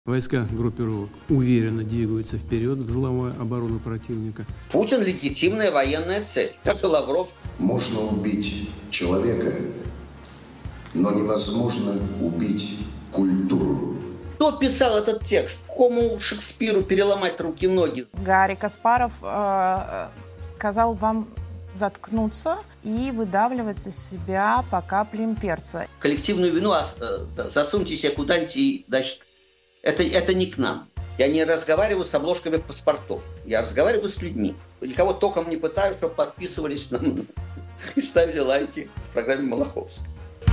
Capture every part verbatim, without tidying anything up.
Войска группировок уверенно двигаются вперед, взломая оборону противника. Путин – легитимная военная цель, как и Лавров. Можно убить человека, но невозможно убить культуру. Кто писал этот текст? Кому Шекспиру переломать руки-ноги? Гарри Каспаров э, сказал вам заткнуться и выдавливать из себя по капле имперца. Коллективную вину засуньте себе куда-нибудь и, значит, это, это не к нам. Я не разговариваю с обложками паспортов. Я разговариваю с людьми. Никого током не пытаю, чтобы подписывались на мной и ставили лайки в программе Малаховской.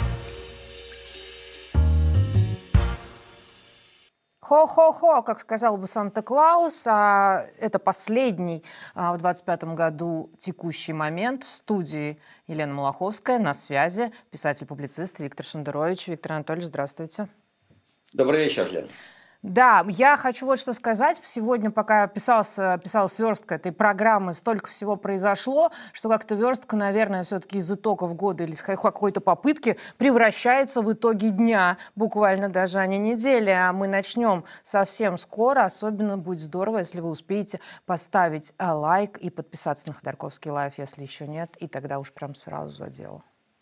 Хо-хо-хо, как сказал бы Санта-Клаус, а это последний а, в двадцать пятом году текущий момент. В студии Елена Малаховская, на связи писатель-публицист Виктор Шендерович. Виктор Анатольевич, здравствуйте. Добрый вечер, Лена. Да, я хочу вот что сказать. Сегодня, пока писался, писалась верстка этой программы, столько всего произошло, что как-то верстка, наверное, все-таки из итогов года или из какой-то попытки превращается в итоге дня, буквально даже, а не недели. А мы начнем совсем скоро. Особенно будет здорово, если вы успеете поставить лайк и подписаться на Ходорковский лайв, если еще нет, и тогда уж прям сразу за дело.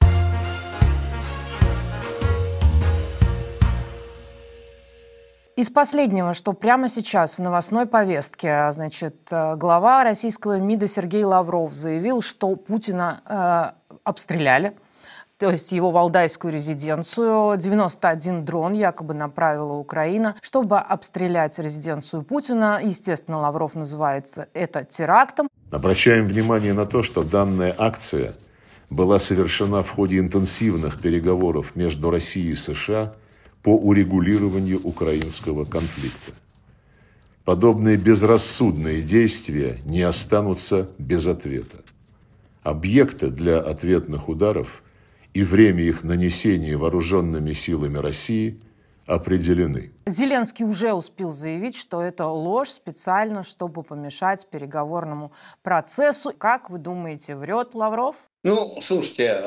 Из последнего, что прямо сейчас в новостной повестке, значит, глава российского МИДа Сергей Лавров заявил, что Путина э, обстреляли, то есть его валдайскую резиденцию. девяносто один дрон якобы направила Украина, чтобы обстрелять резиденцию Путина. Естественно, Лавров называется это терактом. Обращаем внимание на то, что данная акция была совершена в ходе интенсивных переговоров между Россией и США по урегулированию украинского конфликта. Подобные безрассудные действия не останутся без ответа. Объекты для ответных ударов и время их нанесения вооруженными силами России определены. Зеленский уже успел заявить, что это ложь специально, чтобы помешать переговорному процессу. Как вы думаете, врет Лавров? Ну, слушайте,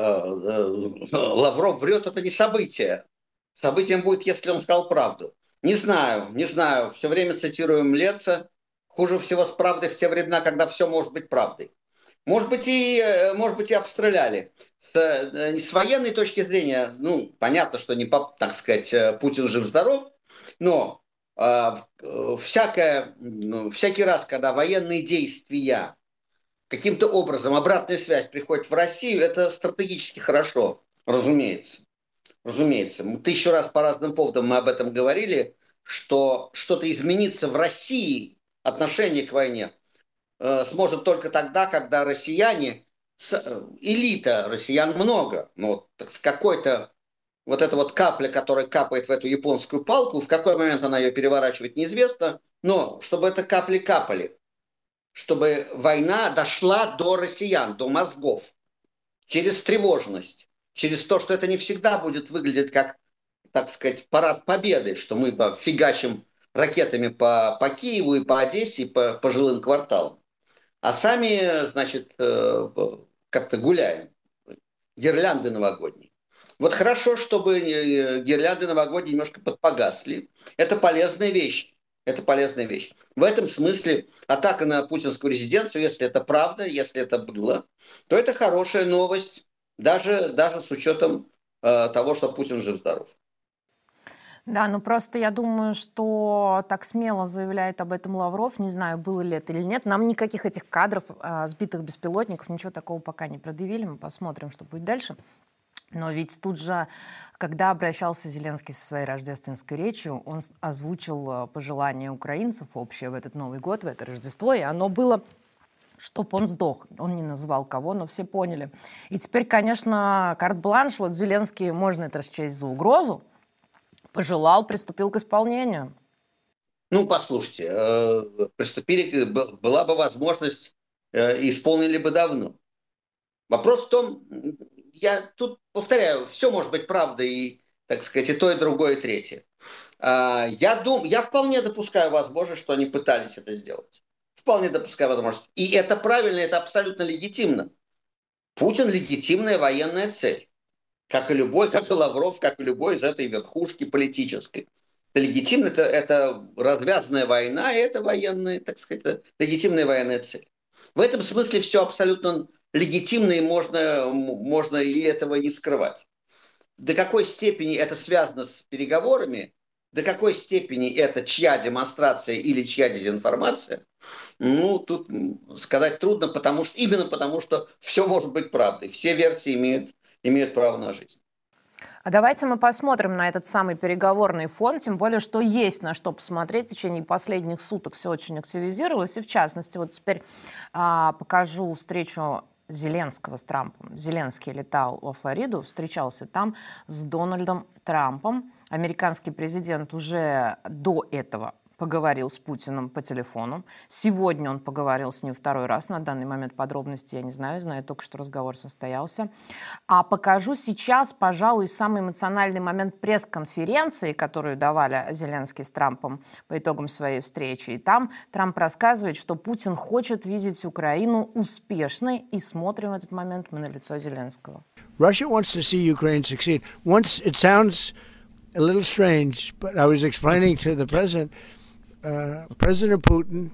Лавров врет, это не событие. Событием будет, если он сказал правду. Не знаю, не знаю. Все время цитируем Лерца. Хуже всего с правдой в те времена, когда все может быть правдой. Может быть, и, может быть, и обстреляли. С, с военной точки зрения, ну, понятно, что не, так сказать, Путин жив-здоров, но э, всякое, всякий раз, когда военные действия каким-то образом, обратная связь приходит в Россию, это стратегически хорошо, разумеется. Разумеется, тысячу раз по разным поводам мы об этом говорили, что что-то изменится в России, отношение к войне, э, сможет только тогда, когда россияне, с, элита россиян много, но так, с какой-то вот эта вот капля, которая капает в эту японскую палку, в какой момент она ее переворачивает, неизвестно, но чтобы это капли капали, чтобы война дошла до россиян, до мозгов, через тревожность. Через то, что это не всегда будет выглядеть как, так сказать, парад победы, что мы фигачим ракетами по, по Киеву и по Одессе, и по, по жилым кварталам. А сами, значит, как-то гуляем. Гирлянды новогодние. Вот хорошо, чтобы гирлянды новогодние немножко подпогасли. Это полезная вещь. Это полезная вещь. В этом смысле атака на путинскую резиденцию, если это правда, если это было, то это хорошая новость. Даже, даже с учетом э, того, что Путин жив-здоров. Да, ну просто я думаю, что так смело заявляет об этом Лавров, не знаю, было ли это или нет. Нам никаких этих кадров э, сбитых беспилотников, ничего такого пока не предъявили. Мы посмотрим, что будет дальше. Но ведь тут же, когда обращался Зеленский со своей рождественской речью, он озвучил пожелание украинцев общее в этот Новый год, в это Рождество, и оно было... чтоб он сдох. Он не называл кого, но все поняли. И теперь, конечно, карт-бланш, вот Зеленский, можно это расчесть за угрозу, пожелал, приступил к исполнению. Ну, послушайте, э, приступили, была бы возможность, э, исполнили бы давно. Вопрос в том, я тут повторяю, все может быть правдой, и, так сказать, и то, и другое, и третье. Э, я, дум, я вполне допускаю возможность, что они пытались это сделать. Вполне допускаю возможность. И это правильно, это абсолютно легитимно. Путин – легитимная военная цель. Как и любой, как и Лавров, как и любой из этой верхушки политической. Это легитимно, это, это развязанная война, и это военная, так сказать, это легитимная военная цель. В этом смысле все абсолютно легитимно, и можно, можно и этого не скрывать. До какой степени это связано с переговорами, до какой степени это чья демонстрация или чья дезинформация, ну, тут сказать трудно, потому что, именно потому, что все может быть правдой. Все версии имеют, имеют право на жизнь. А давайте мы посмотрим на этот самый переговорный фон, тем более, что есть на что посмотреть. В течение последних суток все очень активизировалось. И в частности, вот теперь а, покажу встречу Зеленского с Трампом. Зеленский летал во Флориду, встречался там с Дональдом Трампом. Американский президент уже до этого поговорил с Путиным по телефону. Сегодня он поговорил с ним второй раз. На данный момент подробности я не знаю, знаю только, что разговор состоялся. А покажу сейчас, пожалуй, самый эмоциональный момент пресс-конференции, которую давали Зеленский с Трампом по итогам своей встречи. И там Трамп рассказывает, что Путин хочет видеть Украину успешной. И смотрим в этот момент мы на лицо Зеленского. Russia wants to see Ukraine succeed. Once it sounds a little strange, but I was explaining to the president, Uh, President Putin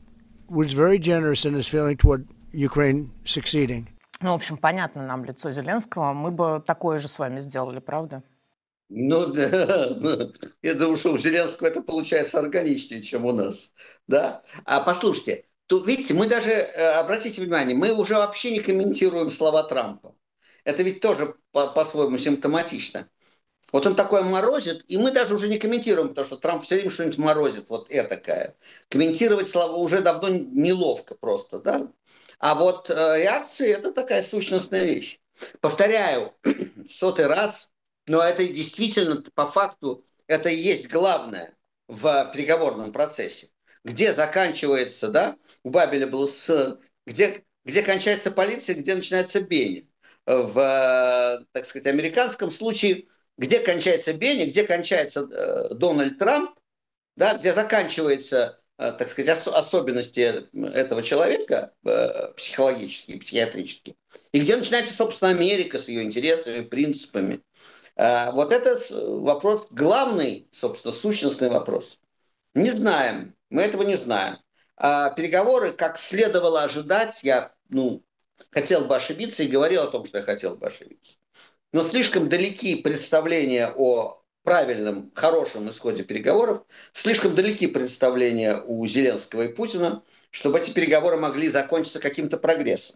was very generous in his feeling toward Ukraine succeeding. Ну, в общем, понятно нам лицо Зеленского. Мы бы такое же с вами сделали, правда? Ну, да. Я думаю, что у Зеленского это получается органичнее, чем у нас. Да? А послушайте, тут, видите, мы даже, обратите внимание, мы уже вообще не комментируем слова Трампа. Это ведь тоже по- по-своему симптоматично. Вот он такое морозит, и мы даже уже не комментируем, потому что Трамп все время что-нибудь морозит, вот этакое. Комментировать слова уже давно неловко просто, да? А вот э, реакции – это такая сущностная вещь. Повторяю, в сотый раз, но это действительно, по факту, это и есть главное в переговорном процессе. Где заканчивается, да, у Бабеля было, где, где кончается полиция, где начинается Бенни. В, так сказать, американском случае – где кончается Бенни, где кончается э, Дональд Трамп, да, где заканчиваются, э, так сказать, ос- особенности этого человека э, психологические, психиатрические, и где начинается, собственно, Америка с ее интересами, принципами. Э, вот это вопрос главный, собственно, сущностный вопрос. Не знаем, мы этого не знаем. А переговоры, как следовало ожидать, я, ну, хотел бы ошибиться и говорил о том, что я хотел бы ошибиться. Но слишком далеки представления о правильном, хорошем исходе переговоров, слишком далеки представления у Зеленского и Путина, чтобы эти переговоры могли закончиться каким-то прогрессом.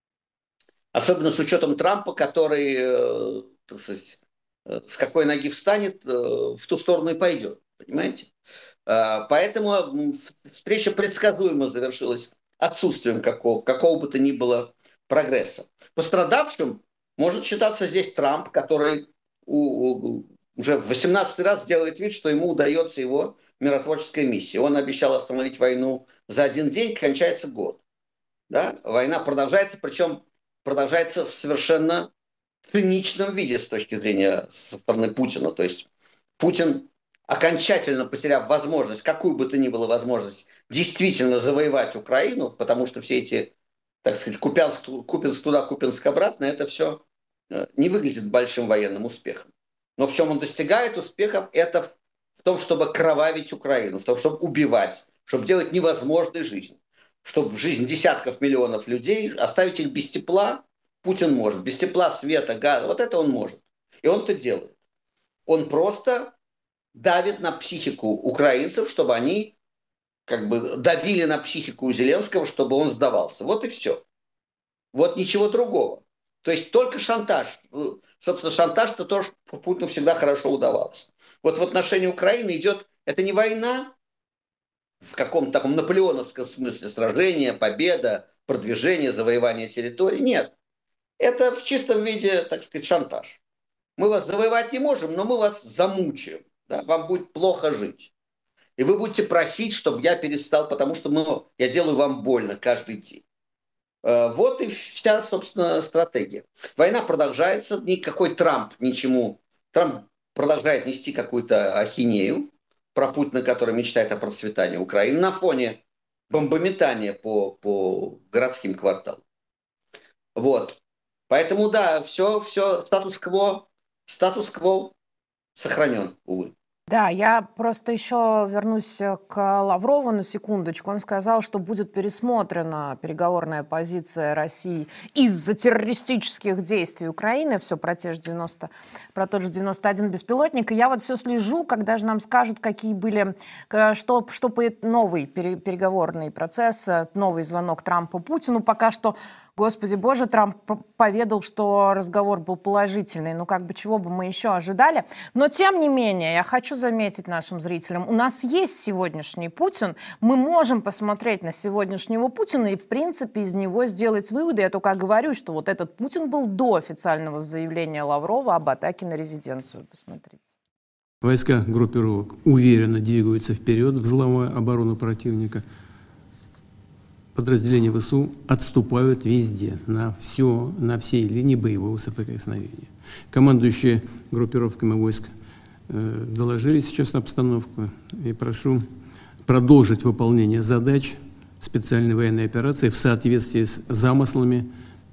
Особенно с учетом Трампа, который, э, так сказать, э, с какой ноги встанет, э, в ту сторону и пойдет. Понимаете? Э, поэтому встреча предсказуемо завершилась отсутствием какого, какого бы то ни было прогресса. Пострадавшим может считаться здесь Трамп, который у, у, уже в восемнадцатый раз делает вид, что ему удается его миротворческая миссия. Он обещал остановить войну за один день, кончается год. Да? Война продолжается, причем продолжается в совершенно циничном виде с точки зрения со стороны Путина. То есть Путин, окончательно потеряв возможность, какую бы то ни было возможность, действительно завоевать Украину, потому что все эти, так сказать, Купянск, Купинск туда, Купинск обратно, это все не выглядит большим военным успехом. Но в чем он достигает успехов, это в том, чтобы кровавить Украину, в том, чтобы убивать, чтобы делать невозможной жизнь. Чтобы жизнь десятков миллионов людей, оставить их без тепла, Путин может. Без тепла, света, газа, вот это он может. И он это делает. Он просто давит на психику украинцев, чтобы они как бы давили на психику Зеленского, чтобы он сдавался. Вот и все. Вот ничего другого. То есть только шантаж. Собственно, шантаж-то тоже Путину всегда хорошо удавалось. Вот в отношении Украины идет, это не война в каком-то таком наполеоновском смысле, сражение, победа, продвижение, завоевание территории. Нет. Это в чистом виде, так сказать, шантаж. Мы вас завоевать не можем, но мы вас замучаем. Да? Вам будет плохо жить. И вы будете просить, чтобы я перестал, потому что мы, я делаю вам больно каждый день. Вот и вся, собственно, стратегия. Война продолжается, никакой Трамп ничему. Трамп продолжает нести какую-то ахинею про Путина, который мечтает о процветании Украины на фоне бомбометания по, по городским кварталам. Вот. Поэтому, да, все, все, статус-кво, статус-кво сохранен, увы. Да, я просто еще вернусь к Лаврову на секундочку. Он сказал, что будет пересмотрена переговорная позиция России из-за террористических действий Украины. Все про те же девяносто, про тот же девяносто один беспилотник. И я вот все слежу, когда же нам скажут, какие были, что, что по новый переговорный процесс, новый звонок Трампа Путину. Пока что, Господи Боже, Трамп поведал, что разговор был положительный. Ну, как бы чего бы мы еще ожидали. Но, тем не менее, я хочу заметить нашим зрителям, у нас есть сегодняшний Путин, мы можем посмотреть на сегодняшнего Путина и, в принципе, из него сделать выводы. Я только говорю, что вот этот Путин был до официального заявления Лаврова об атаке на резиденцию. Посмотрите. Войска группировок уверенно двигаются вперед, взломая оборону противника. Подразделения ВСУ отступают везде, на, все, на всей линии боевого соприкосновения. Командующие группировками войск э, доложили сейчас обстановку и прошу продолжить выполнение задач специальной военной операции в соответствии с замыслами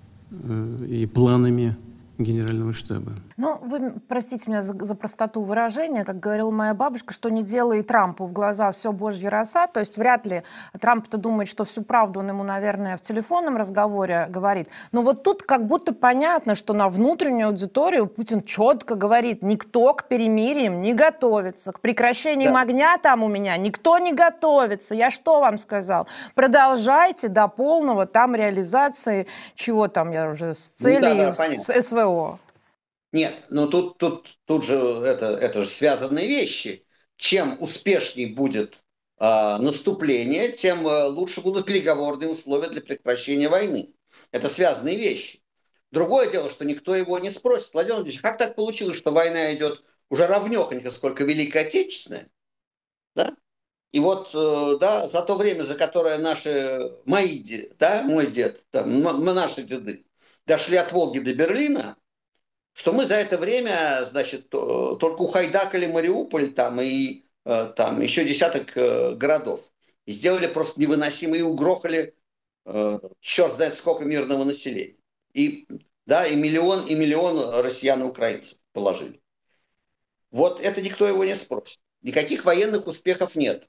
э, и планами Генерального штаба. Ну, вы простите меня за, за простоту выражения, как говорила моя бабушка, что не делает Трампу в глаза все божья роса, то есть вряд ли Трамп-то думает, что всю правду он ему, наверное, в телефонном разговоре говорит. Но вот тут как будто понятно, что на внутреннюю аудиторию Путин четко говорит, никто к перемириям не готовится, к прекращению да. огня там у меня никто не готовится. Я что вам сказал? Продолжайте до полного там реализации, чего там я уже с целей, ну, да, да, с СВО. Нет, но тут, тут, тут же это, это же связанные вещи. Чем успешнее будет э, наступление, тем э, лучше будут переговорные условия для прекращения войны. Это связанные вещи. Другое дело, что никто его не спросит. Владимир Владимирович, как так получилось, что война идет уже равнехонько, сколько Великая Отечественная? Да? И вот э, да, за то время, за которое наши, мои деды, да, мой дед, там, наши деды дошли от Волги до Берлина, что мы за это время, значит, только ухайдакали Мариуполь там и там еще десяток городов. И сделали просто невыносимо, и угрохали э, черт знает сколько мирного населения. И, да, и миллион, и миллион россиян и украинцев положили. Вот это никто его не спросит. Никаких военных успехов нет.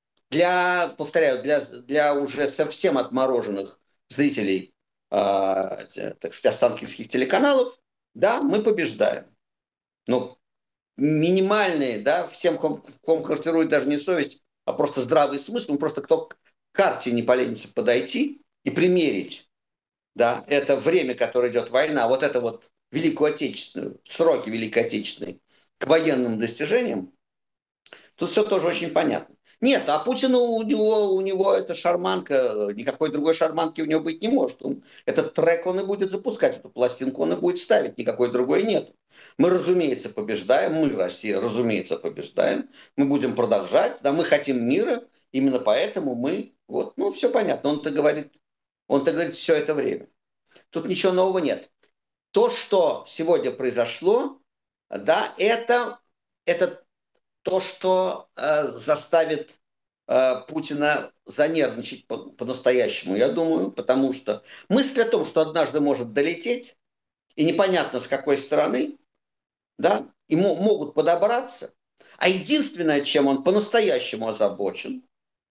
Для, повторяю, для, для уже совсем отмороженных зрителей, э, так сказать, останкинских телеканалов, да, мы побеждаем. Но минимальные, да, всем, ком, ком квартирует даже не совесть, а просто здравый смысл, ну, просто кто к карте не поленится подойти и примерить, да, это время, которое идет война, вот это вот Великую Отечественную, сроки Великой Отечественной к военным достижениям, тут все тоже очень понятно. Нет, а Путину у него, у него эта шарманка, никакой другой шарманки у него быть не может. Он, этот трек он и будет запускать, эту пластинку он и будет ставить, никакой другой нет. Мы, разумеется, побеждаем, мы, Россия, разумеется, побеждаем, мы будем продолжать, да, мы хотим мира, именно поэтому мы, вот, ну, все понятно, он-то говорит, он-то говорит все это время. Тут ничего нового нет. То, что сегодня произошло, да, это, это то, что э, заставит э, Путина занервничать по- по-настоящему, я думаю, потому что мысль о том, что однажды может долететь, и непонятно с какой стороны, да, ему могут подобраться, а единственное, чем он по-настоящему озабочен,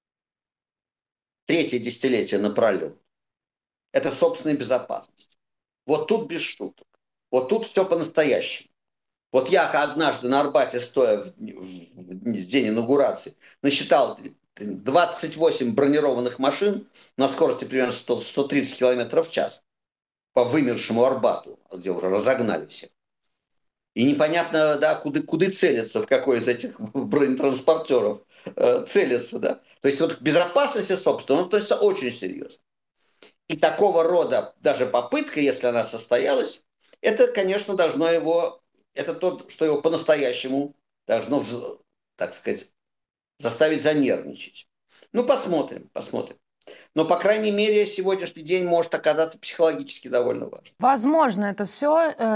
третье десятилетие напролет, это собственная безопасность. Вот тут без шуток. Вот тут все по-настоящему. Вот я однажды на Арбате, стоя в, в день инаугурации, насчитал двадцать восемь бронированных машин на скорости примерно сто, сто тридцать километров в час по вымершему Арбату, где уже разогнали всех. И непонятно, да, куда, куда целятся, в какой из этих бронетранспортеров э, целятся. Да. То есть вот к безопасности, собственно, он относится очень серьезно. И такого рода даже попытка, если она состоялась, это, конечно, должно его... Это то, что его по-настоящему должно, так сказать, заставить занервничать. Ну, посмотрим, посмотрим. Но, по крайней мере, сегодняшний день может оказаться психологически довольно важным. Возможно, это все. Я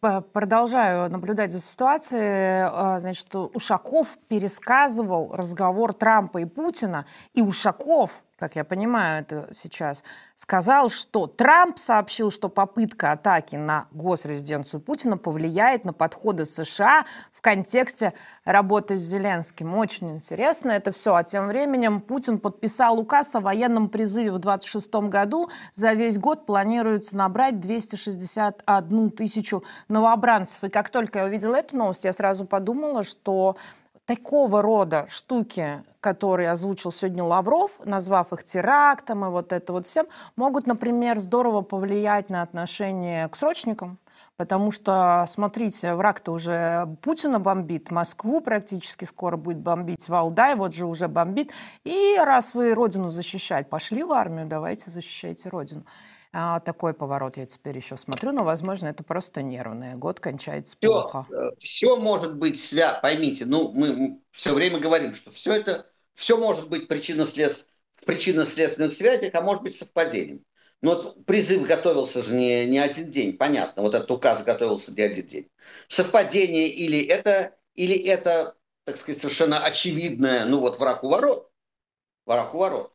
продолжаю наблюдать за ситуацией. Значит, Ушаков пересказывал разговор Трампа и Путина, и Ушаков, как я понимаю это сейчас, сказал, что Трамп сообщил, что попытка атаки на госрезиденцию Путина повлияет на подходы США в контексте работы с Зеленским. Очень интересно это все. А тем временем Путин подписал указ о военном призыве в двадцать шестом году. За весь год планируется набрать двести шестьдесят одну тысячу новобранцев. И как только я увидела эту новость, я сразу подумала, что такого рода штуки, которые озвучил сегодня Лавров, назвав их терактом и вот это вот всем, могут, например, здорово повлиять на отношение к срочникам. Потому что, смотрите, враг-то уже Путина бомбит, Москву практически скоро будет бомбить, Валдай вот же уже бомбит. И раз вы родину защищать, пошли в армию, давайте защищайте родину. А, такой поворот я теперь еще смотрю, но, возможно, это просто нервное. Год кончается все, плохо. Все может быть связано, поймите, ну, мы все время говорим, что все это, все может быть причинно-след... в причинно-следственных связях, а может быть совпадением. Но вот призыв готовился же не, не один день, понятно, вот этот указ готовился не один день. Совпадение или это, или это, так сказать, совершенно очевидное, ну вот враг у ворот, враг у ворот.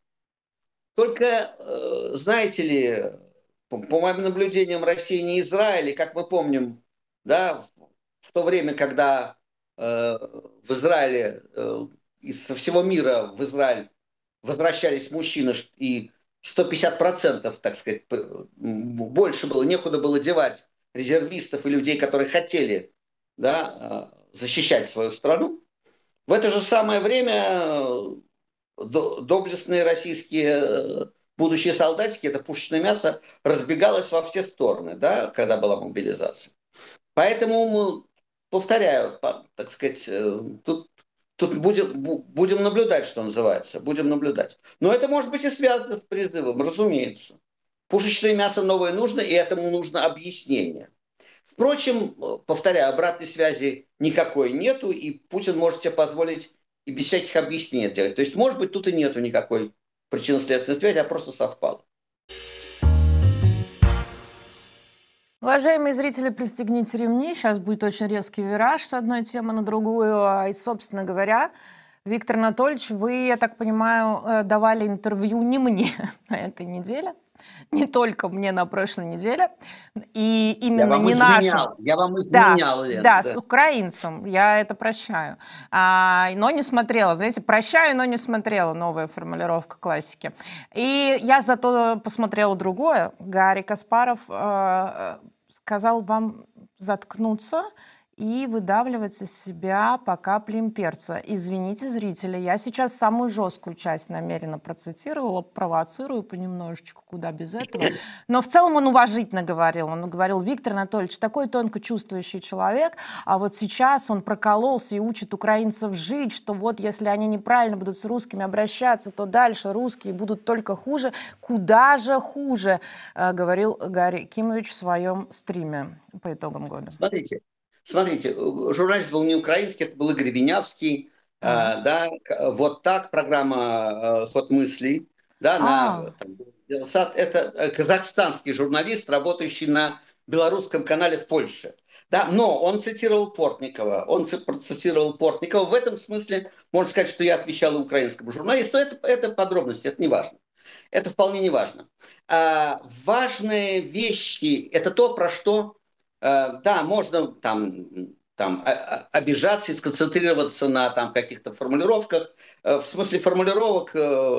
Только, знаете ли, по, по моим наблюдениям, Россия не Израиль, и, как мы помним, да, в то время, когда э, в Израиле, э, из со всего мира в Израиль возвращались мужчины, и сто пятьдесят процентов, так сказать, больше было, некуда было девать резервистов и людей, которые хотели, да, защищать свою страну. В это же самое время доблестные российские будущие солдатики, это пушечное мясо, разбегалось во все стороны, да, когда была мобилизация. Поэтому, повторяю, так сказать, тут, тут будем, будем наблюдать, что называется, будем наблюдать. Но это может быть и связано с призывом, разумеется. Пушечное мясо новое нужно, и этому нужно объяснение. Впрочем, повторяю, обратной связи никакой нету, и Путин может себе позволить и без всяких объяснений делать. То есть, может быть, тут и нету никакой причинно-следственной связи, а просто совпало. Уважаемые зрители, пристегните ремни. Сейчас будет очень резкий вираж с одной темы на другую. И, собственно говоря, Виктор Анатольевич, вы, я так понимаю, давали интервью не мне на этой неделе, не только мне на прошлой неделе, и именно я не нашим. Я вам изменял, да, Лена, да, да, с украинцем, я это прощаю. А, но не смотрела, знаете, прощаю, но не смотрела, новая формулировка классики. И я зато посмотрела другое. Гарри Каспаров э, сказал вам заткнуться и выдавливать из себя по капле имперца. Извините, зрители, я сейчас самую жесткую часть намеренно процитировала, провоцирую понемножечку, куда без этого. Но в целом он уважительно говорил. Он говорил: Виктор Анатольевич, такой тонко чувствующий человек, а вот сейчас он прокололся и учит украинцев жить, что вот если они неправильно будут с русскими обращаться, то дальше русские будут только хуже. Куда же хуже, говорил Гарри Кимович в своем стриме по итогам года. Смотрите. Смотрите, журналист был не украинский, это был Игорь Винявский, uh-huh. э, да, вот так, программа э, «Ход мыслей», да, uh-huh. на там, это казахстанский журналист, работающий на белорусском канале в Польше, да, но он цитировал Портникова, он цитировал Портникова, в этом смысле можно сказать, что я отвечал украинскому журналисту, это, это подробности, это не важно, это вполне не важно. А, важные вещи, это то, про что да, можно там, там обижаться и сконцентрироваться на там, каких-то формулировках. В смысле формулировок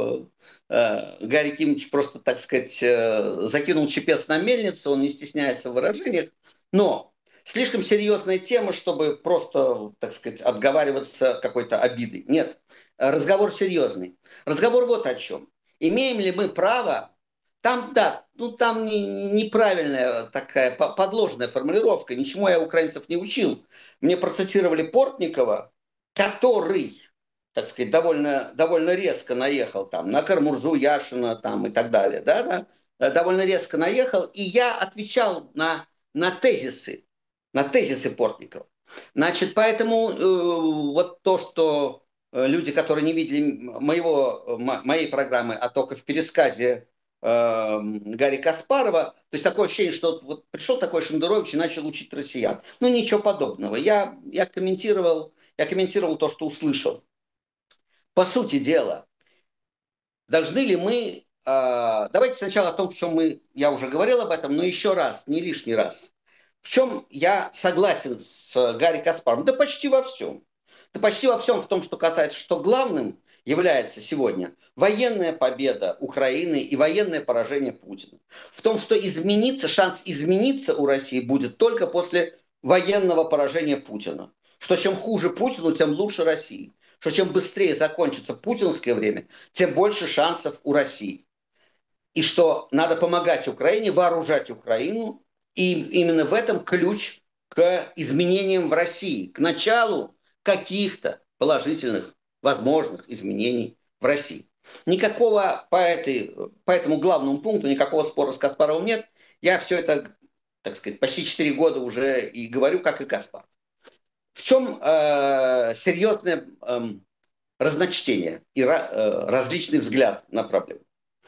Гарри Кимович просто, так сказать, закинул чепец на мельницу, он не стесняется в выражениях. Но слишком серьезная тема, чтобы просто, так сказать, отговариваться какой-то обидой. Нет, разговор серьезный. Разговор вот о чем. Имеем ли мы право... Там, да, ну там не, неправильная такая подложная формулировка. Ничему я украинцев не учил. Мне процитировали Портникова, который, так сказать, довольно, довольно резко наехал там на Кармурзу, Яшина там и так далее. Да, да, довольно резко наехал. И я отвечал на, на тезисы, на тезисы Портникова. Значит, поэтому э, вот то, что люди, которые не видели моего, моей программы, а только в пересказе э, Гарри Каспарова. То есть такое ощущение, что вот, вот пришел такой Шендерович и начал учить россиян. Ну, ничего подобного. Я, я, комментировал, я комментировал то, что услышал. По сути дела, должны ли мы... Э, давайте сначала о том, в чем мы... Я уже говорил об этом, но еще раз, не лишний раз. В чем я согласен с Гарри Каспаровым? Да почти во всем. Да почти во всем, в том, что касается, что главным является сегодня военная победа Украины и военное поражение Путина. В том, что измениться, шанс измениться у России будет только после военного поражения Путина. Что чем хуже Путину, тем лучше России. Что чем быстрее закончится путинское время, тем больше шансов у России. И что надо помогать Украине, вооружать Украину. И именно в этом ключ к изменениям в России, к началу каких-то положительных, возможных изменений в России. Никакого по, этой, по этому главному пункту, никакого спора с Каспаровым нет. Я все это, так сказать, почти четыре года уже и говорю, как и Каспаров. В чем э, серьезное э, разночтение и э, различный взгляд на проблему?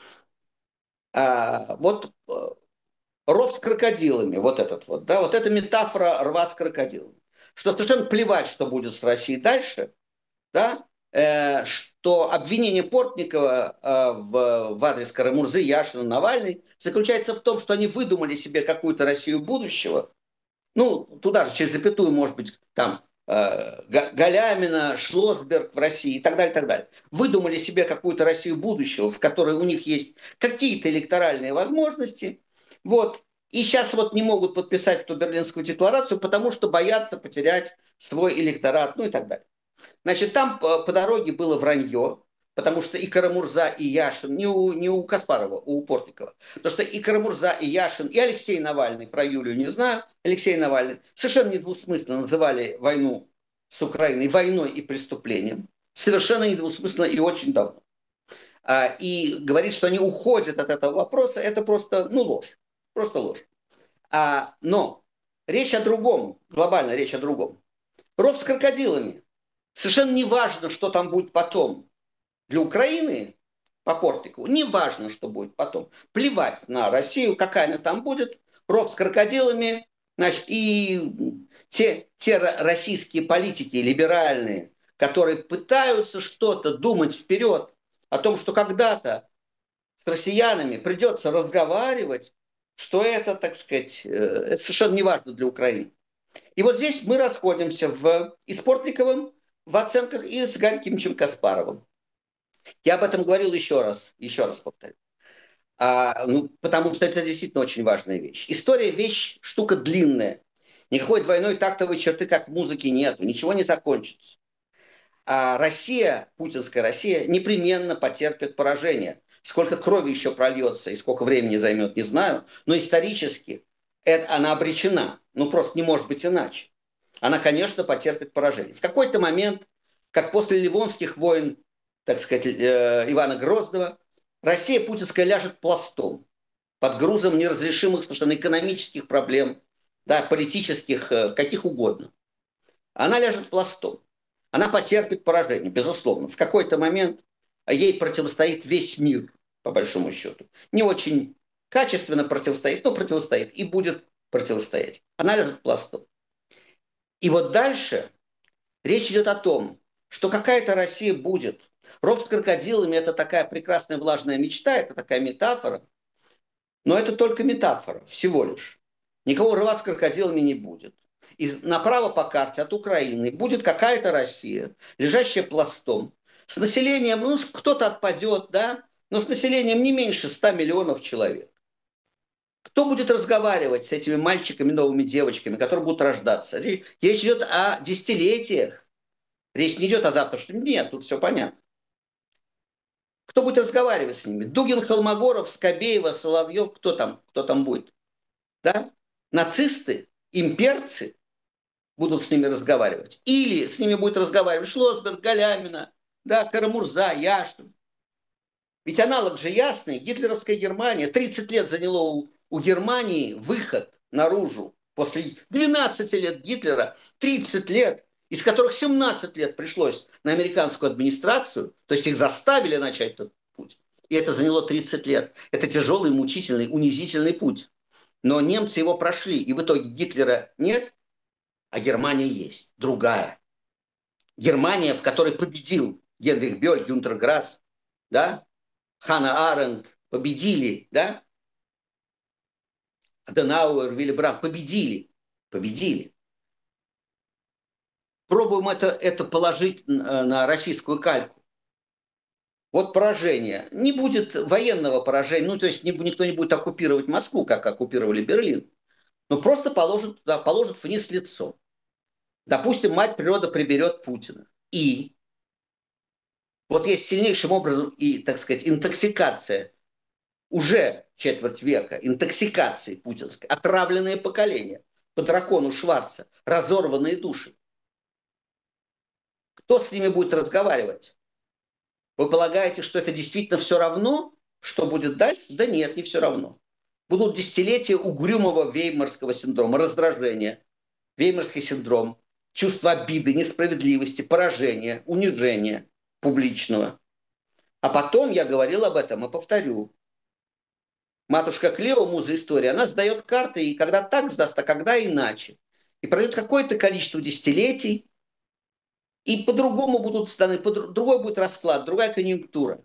А, вот э, ров с крокодилами, вот этот вот, да, вот эта метафора рва с крокодилами. Что совершенно плевать, что будет с Россией дальше, да, э, что обвинение Портникова э, в, в адрес Кара-Мурзы, Яшина, Навальный заключается в том, что они выдумали себе какую-то Россию будущего. Ну, туда же через запятую, может быть, там, э, Галямина, Шлосберг в России и так далее, и так далее. Выдумали себе какую-то Россию будущего, в которой у них есть какие-то электоральные возможности. Вот. И сейчас вот не могут подписать эту Берлинскую декларацию, потому что боятся потерять свой электорат, ну и так далее. Значит, там по, по дороге было вранье, потому что и Кара-Мурза, и Яшин, не у, не у Каспарова, у Портникова, потому что и Кара-Мурза, и Яшин, и Алексей Навальный, про Юлию не знаю, Алексей Навальный, совершенно недвусмысленно называли войну с Украиной войной и преступлением, совершенно недвусмысленно и очень давно. А, и говорить, что они уходят от этого вопроса, это просто, ну, ложь, просто ложь. А, но речь о другом, глобально речь о другом. Ров с крокодилами. Совершенно не важно, что там будет потом. Для Украины по Портникову не важно, что будет потом. Плевать на Россию, какая она там будет. Ров с крокодилами. Значит, и те, те российские политики либеральные, которые пытаются что-то думать вперед о том, что когда-то с россиянами придется разговаривать, что это, так сказать, это совершенно не важно для Украины. И вот здесь мы расходимся в, и с Портниковым в оценках, и с Гарри Кимовичем Каспаровым. Я об этом говорил еще раз, еще раз повторю. А, ну, потому что это действительно очень важная вещь. История вещь, штука длинная. Никакой двойной тактовой черты, как в музыке, нету. Ничего не закончится. А Россия, путинская Россия, непременно потерпит поражение. Сколько крови еще прольется и сколько времени займет, не знаю. Но исторически это, она обречена. Ну, просто не может быть иначе. Она, конечно, потерпит поражение. В какой-то момент, как после Ливонских войн, так сказать, Ивана Грозного, Россия путинская ляжет пластом под грузом неразрешимых совершенно экономических проблем, да, политических, каких угодно. Она ляжет пластом. Она потерпит поражение, безусловно. В какой-то момент ей противостоит весь мир, по большому счету. Не очень качественно противостоит, но противостоит и будет противостоять. Она ляжет пластом. И вот дальше речь идет о том, что какая-то Россия будет. Ров с крокодилами – это такая прекрасная влажная мечта, это такая метафора. Но это только метафора, всего лишь. Никакого рва с крокодилами не будет. И направо по карте от Украины будет какая-то Россия, лежащая пластом, с населением, ну, кто-то отпадет, да, но с населением не меньше ста миллионов человек. Кто будет разговаривать с этими мальчиками, новыми девочками, которые будут рождаться? Речь идет о десятилетиях. Речь не идет о завтрашнем дне, тут все понятно. Кто будет разговаривать с ними? Дугин, Холмогоров, Скобеева, Соловьев, кто там, кто там будет? Да? Нацисты, имперцы будут с ними разговаривать. Или с ними будет разговаривать Шлосберг, Галямина, да, Кара-Мурза, Яшин. Ведь аналог же ясный. Гитлеровская Германия. тридцать лет заняло у, у Германии выход наружу. После двенадцати лет Гитлера, тридцать лет, из которых семнадцать лет пришлось на американскую администрацию, то есть их заставили начать этот путь. и это заняло тридцать лет. Это тяжелый, мучительный, унизительный путь. Но немцы его прошли, и в итоге Гитлера нет, а Германия есть, другая. Германия, в которой победил Генрих Бёль, Гюнтер Грасс, да? Ханна Аренд победили, да? Аденауэр, Вилли Брандт победили, победили. Пробуем это, это положить на российскую кальку. Вот поражение. Не будет военного поражения, ну, то есть никто не будет оккупировать Москву, как оккупировали Берлин, но просто положит, да, положит вниз лицо. Допустим, мать природа приберет Путина. И вот есть сильнейшим образом и, так сказать, интоксикация, уже четверть века, интоксикации путинской, отравленные поколения, по дракону Шварца, разорванные души. Кто с ними будет разговаривать? Вы полагаете, что это действительно все равно, что будет дальше? Да нет, не все равно. Будут десятилетия угрюмого веймарского синдрома, раздражения, веймарский синдром, чувство обиды, несправедливости, поражения, унижения публичного. А потом я говорил об этом и повторю. Матушка Клео, муза истории, она сдает карты, и когда так сдаст, а когда иначе. И пройдет какое-то количество десятилетий, и по-другому будут сданы, другой будет расклад, другая конъюнктура.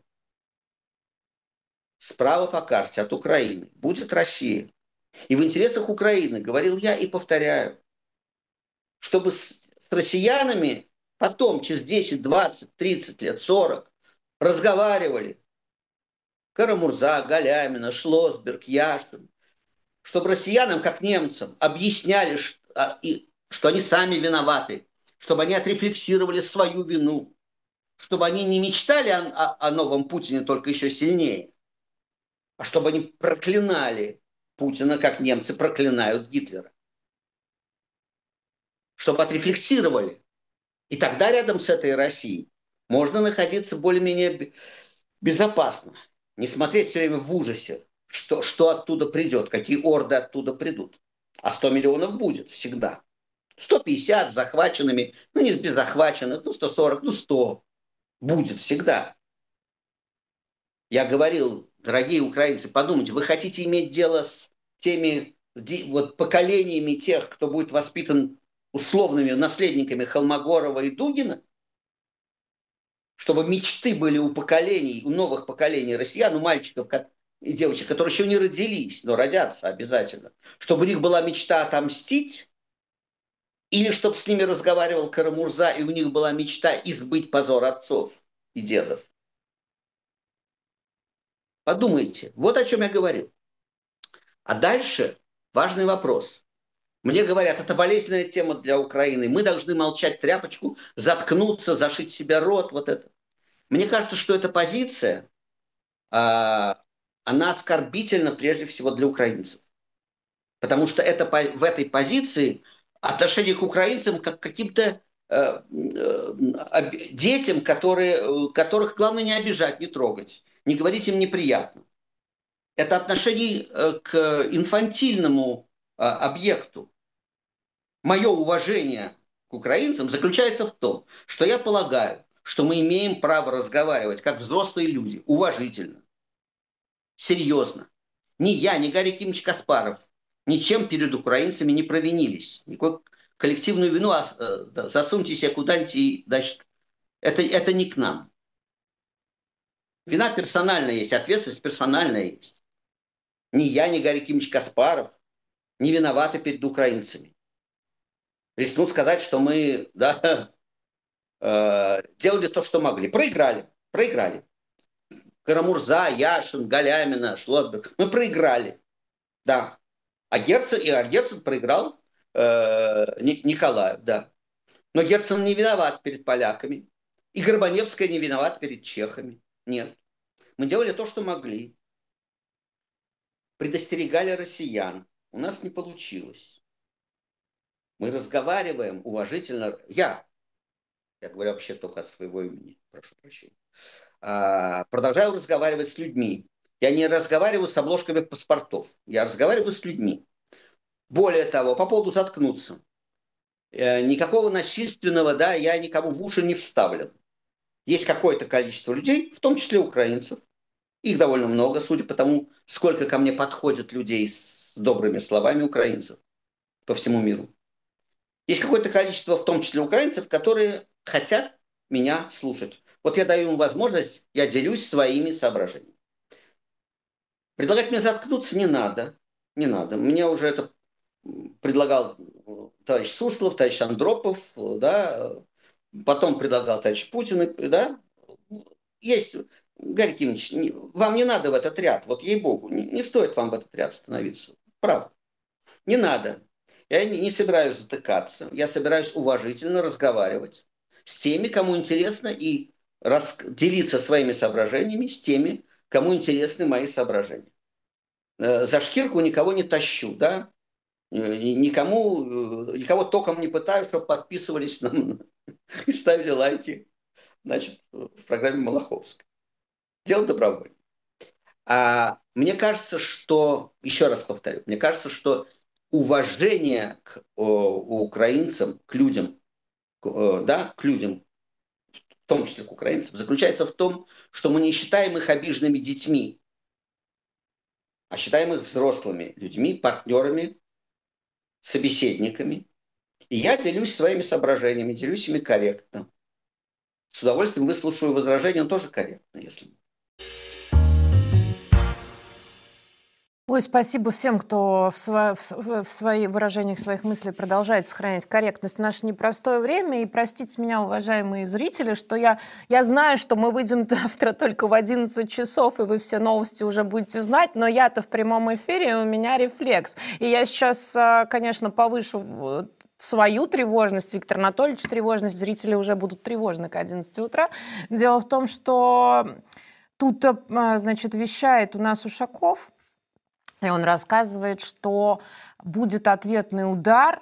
Справа по карте от Украины будет Россия. И в интересах Украины, говорил я и повторяю, чтобы с, с россиянами потом, через десять, двадцать, тридцать лет, сорок, разговаривали Карамурза, Галямина, Шлосберг, Яшин, чтобы россиянам, как немцам, объясняли, что, что они сами виноваты, чтобы они отрефлексировали свою вину, чтобы они не мечтали о, о, о новом Путине, только еще сильнее, а чтобы они проклинали Путина, как немцы проклинают Гитлера. Чтобы отрефлексировали. И тогда рядом с этой Россией можно находиться более-менее безопасно. Не смотреть все время в ужасе, что, что оттуда придет, какие орды оттуда придут. А сто миллионов будет всегда. сто пятьдесят захваченными, ну не без захваченных, ну сто сорок, ну сто. Будет всегда. Я говорил, дорогие украинцы, подумайте, вы хотите иметь дело с теми вот, поколениями тех, кто будет воспитан условными наследниками Холмогорова и Дугина? Чтобы мечты были у поколений, у новых поколений россиян, у мальчиков и девочек, которые еще не родились, но родятся обязательно. Чтобы у них была мечта отомстить, или чтобы с ними разговаривал Карамурза, и у них была мечта избыть позор отцов и дедов. Подумайте, вот о чем я говорил. А дальше важный вопрос. Мне говорят, это болезненная тема для Украины. Мы должны молчать тряпочку, заткнуться, зашить себе рот. Вот это. Мне кажется, что эта позиция, она оскорбительна прежде всего для украинцев. Потому что это, в этой позиции отношение к украинцам как к каким-то э, э, детям, которые, которых главное не обижать, не трогать, не говорить им неприятно. Это отношение э, к инфантильному э, объекту. Мое уважение к украинцам заключается в том, что я полагаю, что мы имеем право разговаривать как взрослые люди, уважительно, серьезно. Ни я, ни Гарри Кимович Каспаров ничем перед украинцами не провинились. Никакой коллективную вину а, да, засуньте себе куда-нибудь, и, значит, это, это не к нам. Вина персональная есть, ответственность персональная есть. Ни я, ни Гарри Кимович Каспаров не виноваты перед украинцами. Рискну сказать, что мы да, э, делали то, что могли. Проиграли, проиграли. Карамурза, Яшин, Галямина, Шлосберг. Мы проиграли, да. А Герцен, и а Герцен проиграл э, Николаев, да. Но Герцен не виноват перед поляками. И Горбаневская не виноват перед чехами. Нет. Мы делали то, что могли. Предостерегали россиян. У нас не получилось. Мы разговариваем уважительно. Я, я говорю вообще только от своего имени, прошу прощения. А, продолжаю разговаривать с людьми. Я не разговариваю с обложками паспортов. Я разговариваю с людьми. Более того, по поводу заткнуться. Э, никакого насильственного, да, я никому в уши не вставлен. Есть какое-то количество людей, в том числе украинцев, Их довольно много, судя по тому, сколько ко мне подходят людей с добрыми словами украинцев по всему миру. Есть какое-то количество, в том числе украинцев, которые хотят меня слушать. Вот я даю им возможность, я делюсь своими соображениями. Предлагать мне заткнуться не надо. Не надо. Мне уже это предлагал товарищ Суслов, товарищ Андропов, да, потом предлагал товарищ Путин, да. Есть, Гарри Кимович, вам не надо в этот ряд, вот ей-богу, не, не стоит вам в этот ряд становиться. Правда. Не надо. Я не, не собираюсь затыкаться, я собираюсь уважительно разговаривать с теми, кому интересно, и рас... делиться своими соображениями с теми, кому интересны мои соображения. За шкирку никого не тащу, да? Никому, никого током не пытаюсь, чтобы подписывались нам и ставили лайки, значит, в программе Малаховской. Дело добровольно. А мне кажется, что, еще раз повторю, мне кажется, что уважение к о, украинцам, к людям, к, да, к людям, в том числе к украинцам, заключается в том, что мы не считаем их обиженными детьми, а считаем их взрослыми людьми, партнерами, собеседниками. И я делюсь своими соображениями, делюсь ими корректно. С удовольствием выслушаю возражения, но тоже корректно, если... Ой, спасибо всем, кто в, сво, в, в своих выражениях своих мыслей продолжает сохранять корректность в наше непростое время. И простите меня, уважаемые зрители, что я, я знаю, что мы выйдем завтра только в одиннадцать часов, и вы все новости уже будете знать, но я-то в прямом эфире, и у меня рефлекс. И я сейчас, конечно, повышу свою тревожность, Виктор Анатольевич тревожность, зрители уже будут тревожны к одиннадцати утра. Дело в том, что тут, значит, вещает у нас Ушаков, и он рассказывает, что будет ответный удар,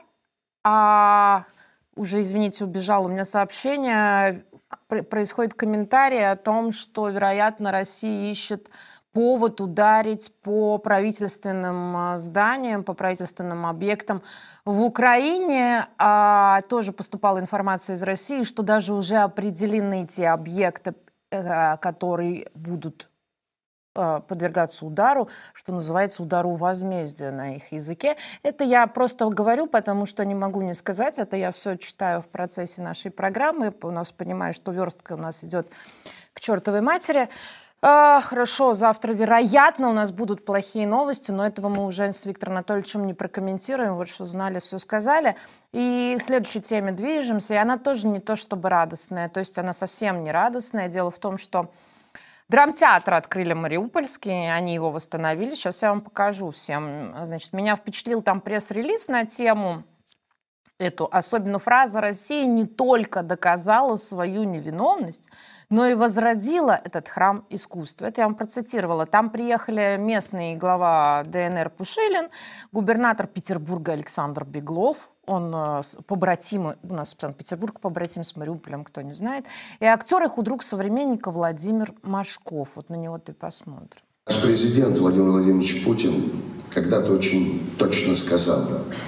а уже, извините, убежало у меня сообщение, происходит комментарий о том, что, вероятно, Россия ищет повод ударить по правительственным зданиям, по правительственным объектам в Украине. А тоже поступала информация из России, что даже уже определены те объекты, которые будут подвергаться удару, что называется, удару возмездия на их языке. Это я просто говорю, потому что не могу не сказать. Это я все читаю в процессе нашей программы. У нас, понимаю, что верстка у нас идет к чертовой матери. А, хорошо, завтра, вероятно, у нас будут плохие новости, но этого мы уже с Виктором Анатольевичем не прокомментируем. Вот что знали, все сказали. И к следующей теме движемся. И она тоже не то чтобы радостная. То есть она совсем не радостная. Дело в том, что драмтеатр открыли Мариупольский, они его восстановили. Сейчас я вам покажу всем. Значит, меня впечатлил там пресс-релиз на тему эту. Особенно фраза «Россия не только доказала свою невиновность, но и возродила этот храм искусства». Это я вам процитировала. Там приехали местный глава ДНР Пушилин, губернатор Петербурга Александр Беглов, он побратим, у нас Санкт-Петербург побратим с Мариуполем, кто не знает, и актер и худрук современника Владимир Машков. Вот на него-то и посмотрим. Наш президент Владимир Владимирович Путин когда-то очень точно сказал: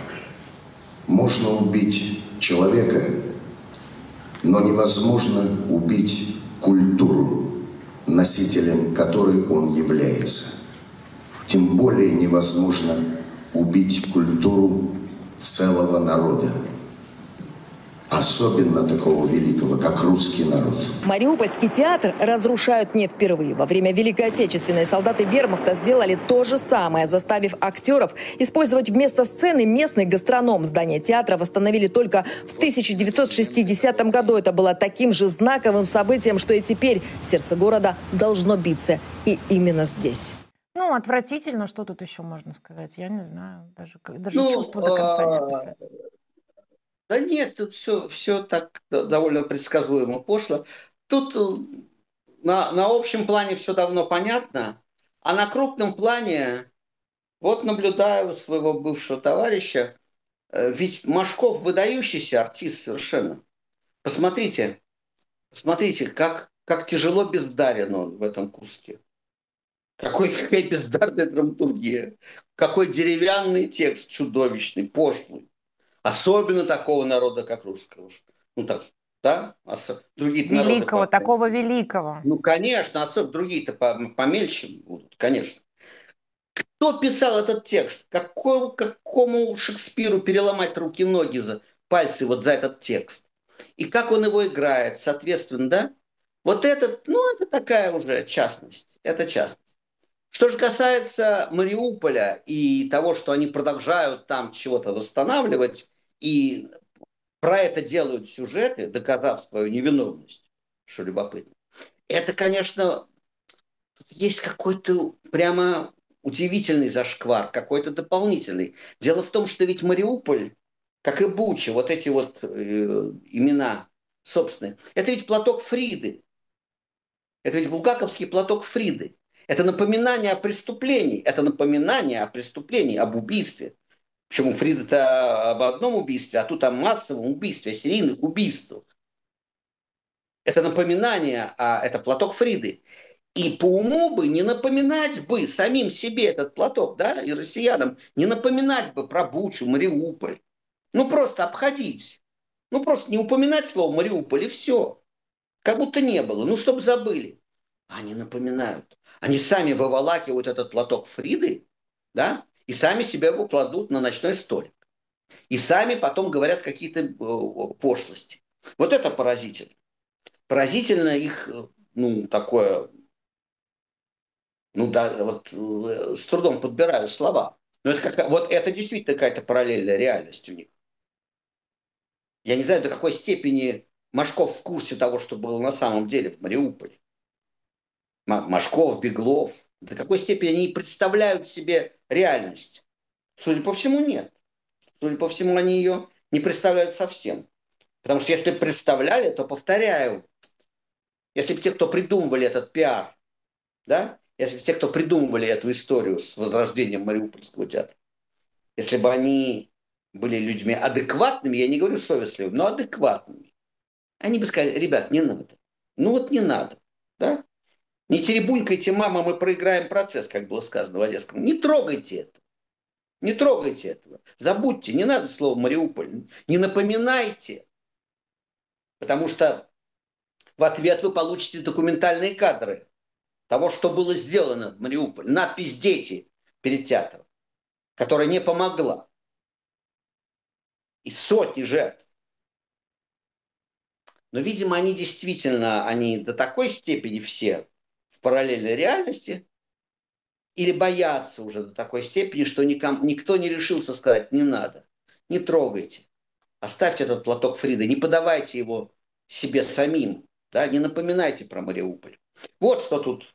можно убить человека, но невозможно убить культуру, носителем которой он является. Тем более невозможно убить культуру целого народа, особенно такого великого, как русский народ. Мариупольский театр разрушают не впервые. Во время Великой Отечественной солдаты вермахта сделали то же самое, заставив актеров использовать вместо сцены местный гастроном. Здание театра восстановили только в тысяча девятьсот шестидесятом году. Это было таким же знаковым событием, что и теперь сердце города должно биться. И именно здесь. Ну, отвратительно, что тут еще можно сказать? Я не знаю, даже, даже ну, чувства до конца не описать. Да нет, тут все, все так довольно предсказуемо пошло. Тут на, на общем плане все давно понятно, а на крупном плане, вот наблюдаю своего бывшего товарища, ведь Машков выдающийся артист совершенно. Посмотрите, посмотрите, как, как тяжело бездарен он в этом куске. Какой, какая бездарная драматургия, какой деревянный текст чудовищный, пошлый. Особенно такого народа, как русского. Ну, так, да? Другие великого, народы, такого великого. Ну, конечно, особенно другие-то помельче будут, конечно. Кто писал этот текст? Какому, какому Шекспиру переломать руки-ноги, за пальцы вот за этот текст? И как он его играет, соответственно, да? Вот этот, ну, это такая уже частность. Это частность. Что же касается Мариуполя и того, что они продолжают там чего-то восстанавливать, и про это делают сюжеты, доказав свою невиновность, что любопытно. Это, конечно, есть какой-то прямо удивительный зашквар, какой-то дополнительный. Дело в том, что ведь Мариуполь, как и Буча, вот эти вот э, имена собственные, это ведь платок Фриды. Это ведь булгаковский платок Фриды. Это напоминание о преступлении. Это напоминание о преступлении, об убийстве. Почему Фрида-то об одном убийстве, а тут о массовом убийстве, о серийных убийствах. Это напоминание, а это платок Фриды. И по уму бы не напоминать бы самим себе этот платок, да, и россиянам, не напоминать бы про Бучу, Мариуполь. Ну, просто обходить. Ну, просто не упоминать слово Мариуполь, и все. Как будто не было. Ну, чтобы забыли. Они напоминают. Они сами выволакивают этот платок Фриды, да, и сами себя его кладут на ночной столик. И сами потом говорят какие-то пошлости. Вот это поразительно. Поразительно их, ну, такое... Ну да, вот с трудом подбираю слова. Но это как, вот это действительно какая-то параллельная реальность у них. Я не знаю, до какой степени Машков в курсе того, что было на самом деле в Мариуполе. Машков, Беглов. До какой степени они представляют себе реальность. Судя по всему, нет. Судя по всему, они ее не представляют совсем. Потому что если представляли, то, повторяю, если бы те, кто придумывали этот пиар, да, если бы те, кто придумывали эту историю с возрождением Мариупольского театра, если бы они были людьми адекватными, я не говорю совестливыми, но адекватными, они бы сказали: ребят, не надо. Ну вот не надо. Да? Не теребунькайте, мама, мы проиграем процесс, как было сказано в Одесском. Не трогайте это. Не трогайте этого. Забудьте, не надо слово Мариуполь. Не напоминайте. Потому что в ответ вы получите документальные кадры того, что было сделано в Мариуполе. Надпись «Дети» перед театром, которая не помогла. И сотни жертв. Но, видимо, они действительно, они до такой степени все в параллельной реальности, или боятся уже до такой степени, что никому, никто не решился сказать: не надо, не трогайте. Оставьте этот платок Фриды, не подавайте его себе самим, да, не напоминайте про Мариуполь. Вот что тут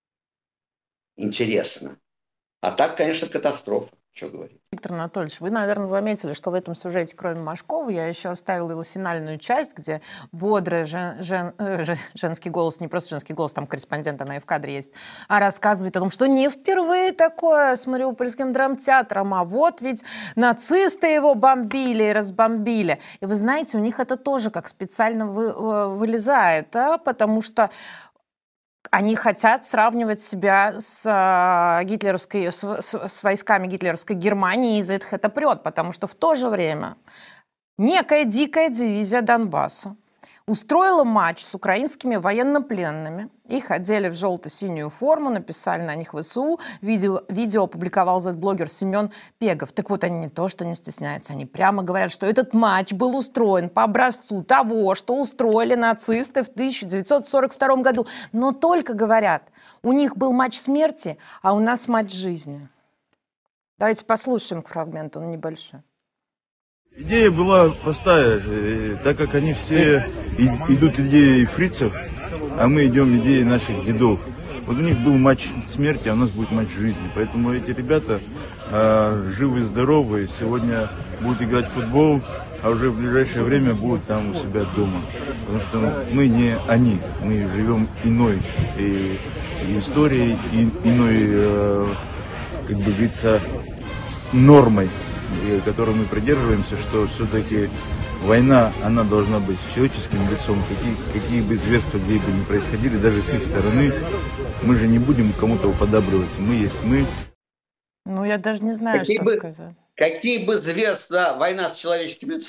интересно. А так, конечно, катастрофа. Что говорить? Виктор Анатольевич, вы, наверное, заметили, что в этом сюжете, кроме Машкова, я еще оставила его финальную часть, где бодрый жен, жен, э, женский голос, не просто женский голос, там корреспондент, она и в кадре есть, а рассказывает о том, что не впервые такое с Мариупольским драмтеатром, а вот ведь нацисты его бомбили и разбомбили. И вы знаете, у них это тоже как специально вы, вылезает, а? Потому что они хотят сравнивать себя с, э, гитлеровской, с, с, с войсками гитлеровской Германии, и из-за этого это прет, потому что в то же время некая дикая дивизия Донбасса устроила матч с украинскими военнопленными. Их одели в желто-синюю форму, написали на них ВСУ. Видео, видео опубликовал зет-блогер Семен Пегов. Так вот, они не то, что не стесняются, они прямо говорят, что этот матч был устроен по образцу того, что устроили нацисты в тысяча девятьсот сорок втором году. Но только говорят, у них был матч смерти, а у нас матч жизни. Давайте послушаем фрагмент, он небольшой. Идея была простая, так как они все идут идеей фрицев, а мы идем идеей наших дедов. Вот у них был матч смерти, а у нас будет матч жизни. Поэтому эти ребята э, живы и здоровы, сегодня будут играть в футбол, а уже в ближайшее время будут там у себя дома. Потому что мы не они, мы живем иной и, историей, и, иной, э, как бы говорится, нормой, которой мы придерживаемся, что все-таки война, она должна быть с человеческим лицом, какие, какие бы зверства где бы ни происходили, даже с их стороны, мы же не будем кому-то уподабливаться, мы есть мы. Ну, я даже не знаю, какие что бы, сказать. Какие бы зверства, война с человеческим лицом,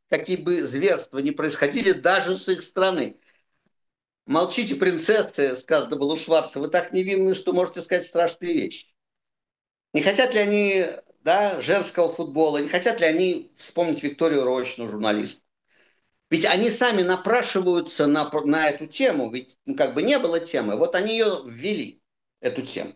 какие бы зверства ни происходили, даже с их стороны. Молчите, принцессы, сказано было у Шварца, вы так невинны, что можете сказать страшные вещи. Не хотят ли они, да, женского футбола, не хотят ли они вспомнить Викторию Рощину, журналист? Ведь они сами напрашиваются на, на эту тему, ведь ну, как бы не было темы, вот они ее ввели, эту тему.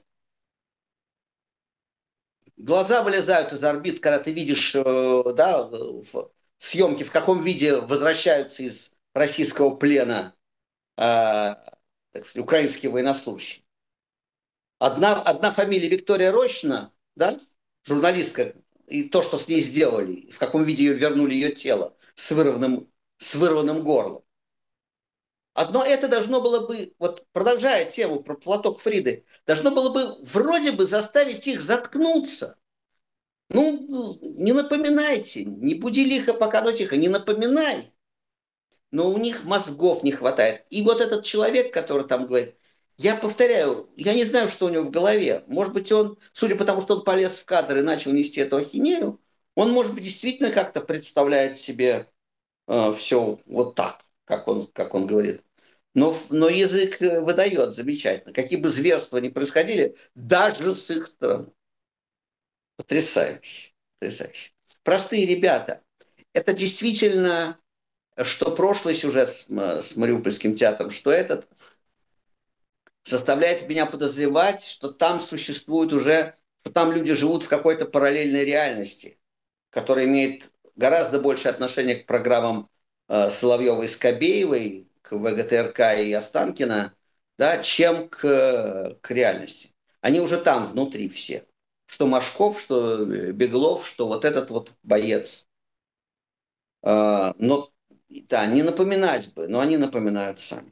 Глаза вылезают из орбит, когда ты видишь, да, съемки, в каком виде возвращаются из российского плена э, так сказать, украинские военнослужащие. Одна, одна фамилия Виктория Рощина, да, журналистка, и то, что с ней сделали, в каком виде ее вернули ее тело с вырванным, с вырванным горлом. Одно это должно было бы, вот продолжая тему про платок Фриды, должно было бы вроде бы заставить их заткнуться. Ну, не напоминайте, не буди лихо, пока оно тихо, не напоминай. Но у них мозгов не хватает. И вот этот человек, который там говорит, я повторяю, я не знаю, что у него в голове. Может быть, он, судя по тому, что он полез в кадр и начал нести эту ахинею, он, может быть, действительно как-то представляет себе э, все вот так, как он, как он говорит. Но, но язык выдает замечательно. Какие бы зверства ни происходили, даже с их стороны. Потрясающе. Потрясающе. Простые ребята. Это действительно, что прошлый сюжет с, с Мариупольским театром, что этот, заставляет меня подозревать, что там существует уже, что там люди живут в какой-то параллельной реальности, которая имеет гораздо больше отношения к программам э, Соловьевой и Скобеевой, к ВГТРК и Останкина, да, чем к, к реальности. Они уже там, внутри все. Что Машков, что Беглов, что вот этот вот боец. Э, но, да, не напоминать бы, но они напоминают сами.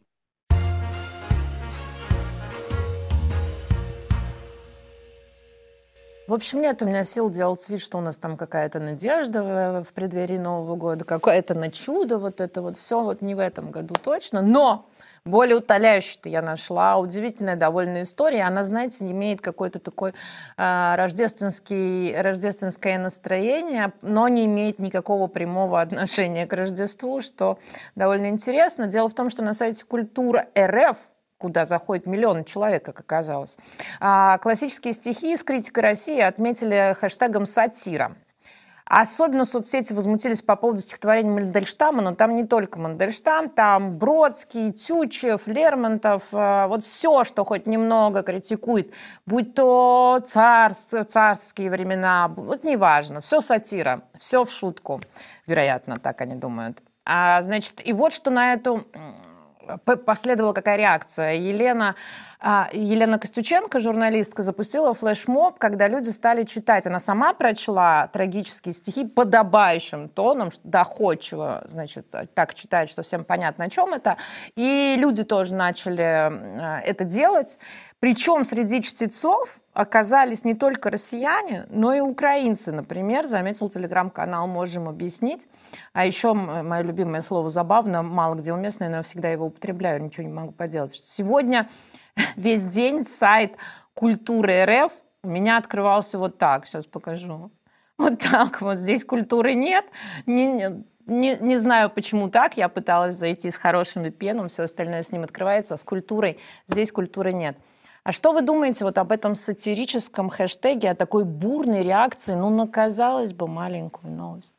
В общем, нет у меня сил делать вид, что у нас там какая-то надежда в преддверии Нового года, какое-то на чудо, вот это вот все, вот не в этом году точно. Но более утоляющую-то я нашла. Удивительная довольно история. Она, знаете, имеет какое-то такое э, рождественский, рождественское настроение, но не имеет никакого прямого отношения к Рождеству, что довольно интересно. Дело в том, что на сайте Культура РФ, куда заходит миллион человек, как оказалось, классические стихи с критикой России отметили хэштегом «сатира». Особенно соцсети возмутились по поводу стихотворения Мандельштама, но там не только Мандельштам, там Бродский, Тютчев, Лермонтов, вот все, что хоть немного критикует, будь то царств, царские времена, вот неважно, все сатира, все в шутку, вероятно, так они думают. А, значит, и вот что на эту... Последовала какая реакция. Елена, Елена Костюченко, журналистка, запустила флешмоб, когда люди стали читать. Она сама прочла трагические стихи подобающим тоном, доходчиво, значит, так читает, что всем понятно, о чем это. И люди тоже начали это делать. Причем среди чтецов оказались не только россияне, но и украинцы. Например, заметил телеграм-канал «Можем объяснить». А еще мое любимое слово «забавно», мало где уместное, но я всегда его употребляю, ничего не могу поделать. Сегодня весь день сайт Культуры РФ у меня открывался вот так. Сейчас покажу. Вот так вот. Здесь культуры нет. Не, не, не знаю, почему так. Я пыталась зайти с хорошим ви пи эн, все остальное с ним открывается, а с культурой здесь культуры нет. А что вы думаете вот об этом сатирическом хэштеге, о такой бурной реакции, ну, на, казалось бы, маленькую новость?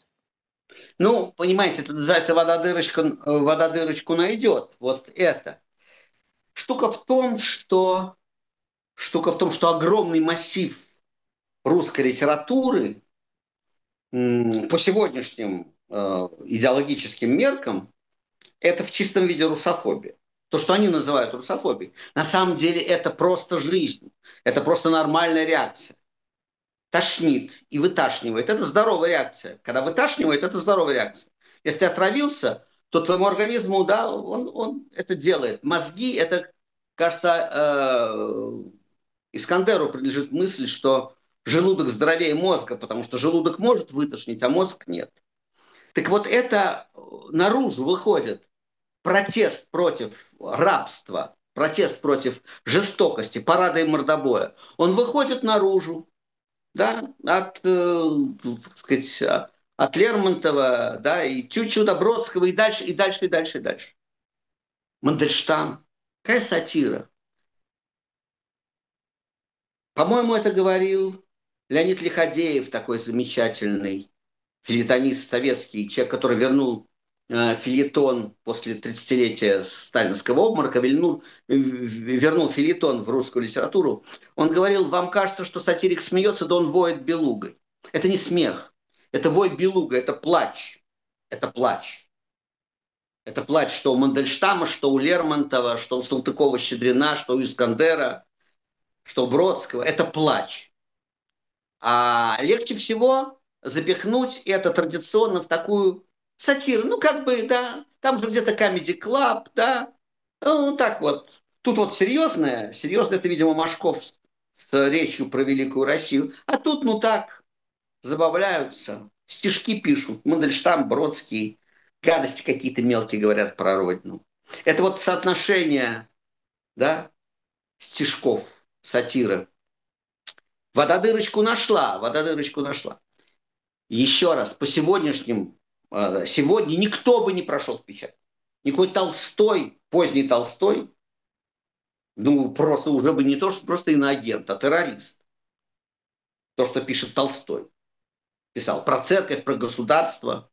Ну, понимаете, это называется «вода дырочку, вода дырочку найдет». Вот это. Штука в том, что, штука в том, что огромный массив русской литературы по сегодняшним э, идеологическим меркам это в чистом виде русофобия. То, что они называют русофобией. На самом деле это просто жизнь. Это просто нормальная реакция. Тошнит и выташнивает. Это здоровая реакция. Когда выташнивает, это здоровая реакция. Если ты отравился, то твоему организму, да, он, он это делает. Мозги, это, кажется, э, Искандеру принадлежит мысль, что желудок здоровее мозга, потому что желудок может вытошнить, а мозг нет. Так вот, это наружу выходит. Протест против рабства, протест против жестокости, парада и мордобоя, он выходит наружу, да, от, э, так сказать, от Лермонтова, да, и Тютчу до Бродского, и дальше, и дальше, и дальше, и дальше. Мандельштам. Какая сатира. По-моему, это говорил Леонид Лиходеев, такой замечательный фельетонист советский, человек, который вернул э, фельетон после тридцатилетия сталинского обморока, вернул, вернул фельетон в русскую литературу. Он говорил, вам кажется, что сатирик смеется, да он воет белугой. Это не смех, это вой белуга, это плач. Это плач. Это плач, что у Мандельштама, что у Лермонтова, что у Салтыкова-Щедрина, что у Искандера, что у Бродского. Это плач. А легче всего запихнуть это традиционно в такую сатиру. Ну, как бы, да, там же где-то Comedy Club, да. Ну, так вот. Тут вот серьезное, серьезное, это, видимо, Машков с, с речью про Великую Россию. А тут, ну так, забавляются, стишки пишут. Мандельштам, Бродский, гадости какие-то мелкие говорят про родину. Это вот соотношение, да, стишков, сатиры. Вода дырочку нашла, вода дырочку нашла. Еще раз, по сегодняшним, сегодня никто бы не прошел в печать. Никакой Толстой, поздний Толстой, ну, просто уже бы не то, что просто иноагент, а террорист. То, что пишет Толстой. Писал про церковь, про государство.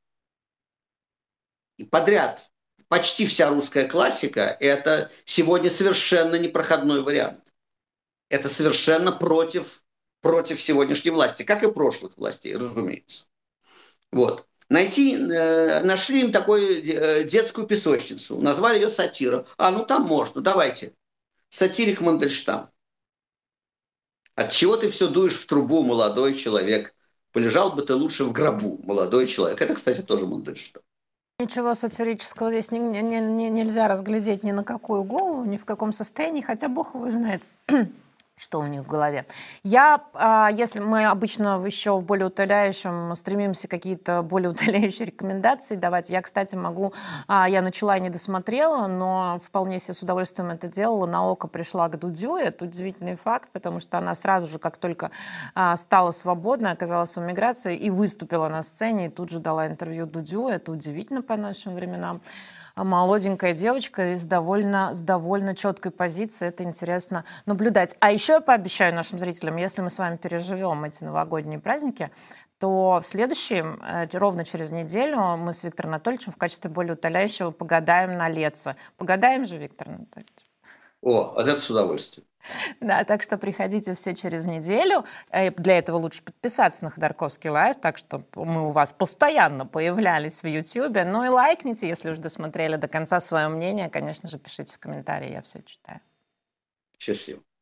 И подряд. Почти вся русская классика – это сегодня совершенно непроходной вариант. Это совершенно против против сегодняшней власти, как и прошлых властей, разумеется. Вот. Найти, э, нашли им такую э, детскую песочницу, назвали ее сатира. А, ну там можно, давайте. Сатирик Мандельштам. От чего ты все дуешь в трубу, молодой человек? Полежал бы ты лучше в гробу, молодой человек. Это, кстати, тоже Мандельштам. Ничего сатирического здесь не, не, не, нельзя разглядеть ни на какую голову, ни в каком состоянии, хотя Бог его знает, что у них в голове. Я, если мы обычно еще в более утоляющем стремимся какие-то более утоляющие рекомендации давать, я, кстати, могу, я начала и не досмотрела, но вполне себе с удовольствием это делала, на око пришла к Дудю, это удивительный факт, потому что она сразу же, как только стала свободной, оказалась в эмиграции и выступила на сцене, и тут же дала интервью Дудю, это удивительно по нашим временам. Молоденькая девочка с довольно, с довольно четкой позицией. Это интересно наблюдать. А еще я пообещаю нашим зрителям, если мы с вами переживем эти новогодние праздники, то в следующем, ровно через неделю, мы с Виктором Анатольевичем в качестве более утоляющего погадаем на Леца. Погадаем же, Виктор Анатольевич? О, это с удовольствием. Да, так что приходите все через неделю. Для этого лучше подписаться на Ходорковский лайв, так что мы у вас постоянно появлялись в Ютьюбе. Ну и лайкните, если уж досмотрели до конца свое мнение. Конечно же, пишите в комментарии, я все читаю. Счастливо.